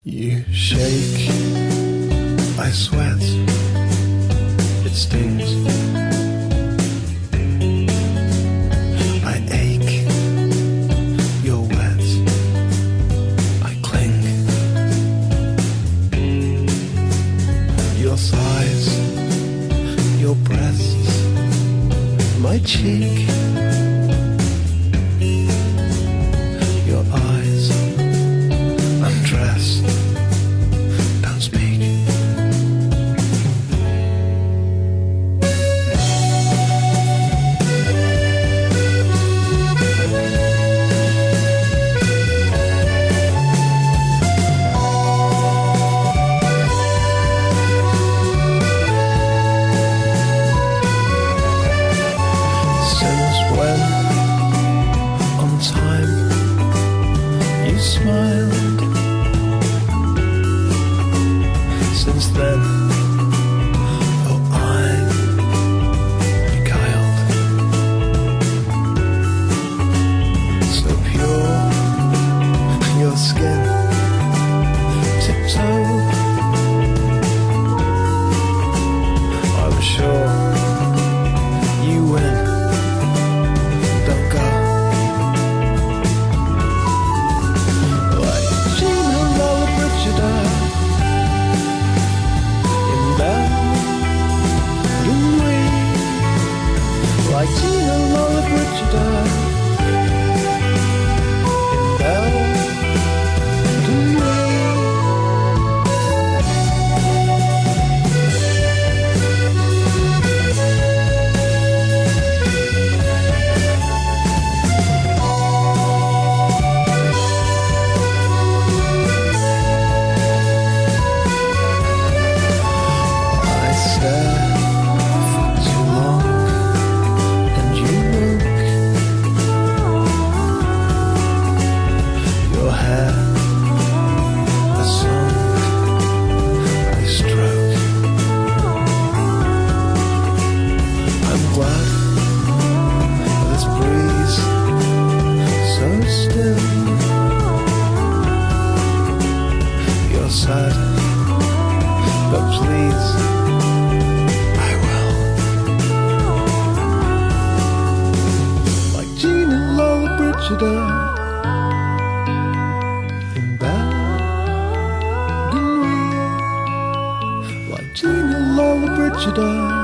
You shake, I sweat, it stings. I ache, you're wet, I cling. Your thighs, your breasts, my cheek, your eyes, undressed, don't speak. Since when, on time, you smiled. Since then, oh, I'm beguiled. So pure, your skin, tiptoe. I'm sure you win. Don't go. Like Gina Lola Brigida in Belle Louis. Like Gina Lola Brigida in Belle Louis. I stare for too long, and you look. Your hair, a song I stroke. I'm glad this breeze so still. You're sad, but please, I will. Like Gina Lola Brigida in Belle Louis. Like Gina Lola Brigida